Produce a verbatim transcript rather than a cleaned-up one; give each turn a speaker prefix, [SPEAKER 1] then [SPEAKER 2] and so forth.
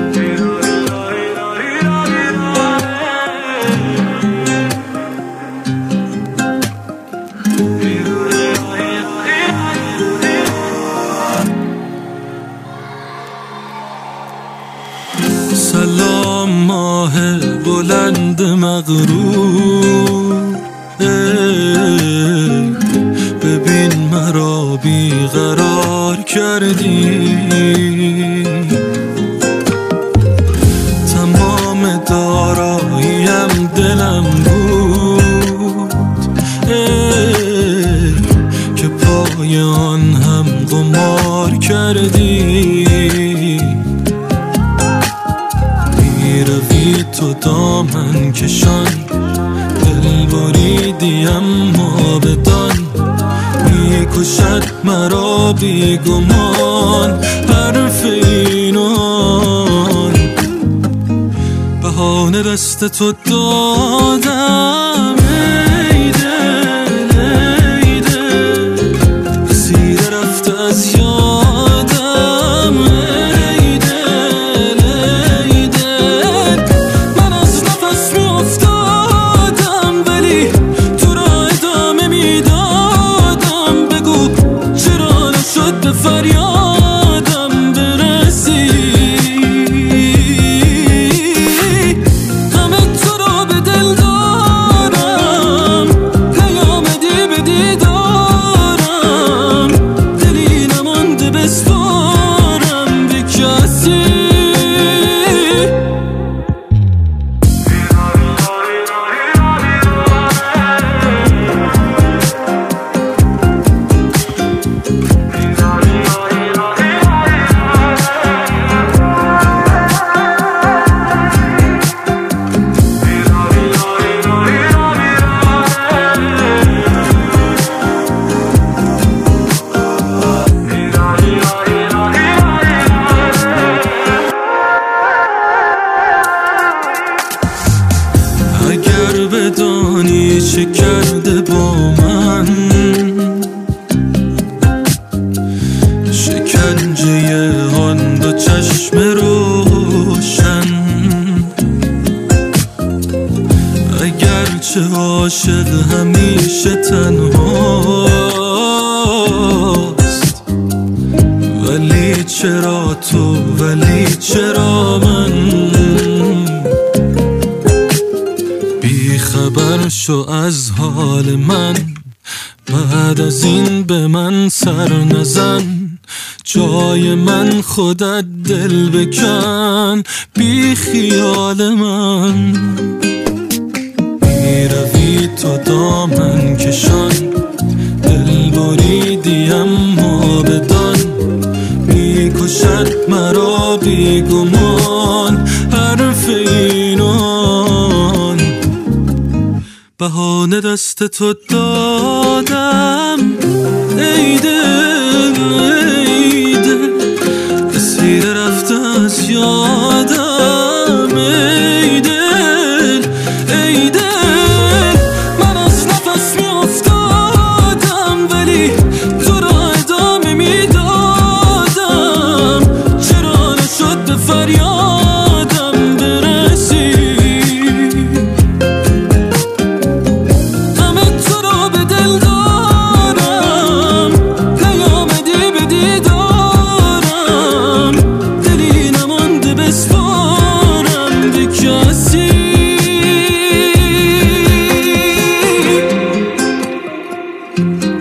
[SPEAKER 1] سلام ماه بلند مغرور، ببین مرا بیقرار کردی. تمام داراییم دلم بود که پای آن هم قمار کردی. روی تو دامن کشان، دل بریدی اما بدان، میکشد مرا بیگمان حرف اینان. بهانه دست تو دادم ای دل ای دل، رسیده رفته از یادم ای دل ای دل. من از نفس می افتادم ولی تو را ادامه می دادم. بگو چرا نشد به فریادم برسی. همه تو را به دل دارم، نیامدی به دیدارم. دلی نمانده بسپارم به کسی. اگر بدانی چه کرده با من، شکنجه آن دو چشم روشن. اگرچه عاشق همیشه تنهاست، ولی چرا تو ولی چرا من. بی خبر شو از حال من، بعد از این به من سر نزن. جای من خودت دل بکن بی خیال من. می روی تو دامن کشان، دل بریدی اما بدان، می کشد مرا بیگمان حرف اینان. بهانه دست تو دادم ای دل ای دل، رسیده رفته از یادم ای دل ای دل. من از نفس می افتادم ولی تو را ادامه می دادم. چرا نشد به فریادم برسی.
[SPEAKER 2] Thank you.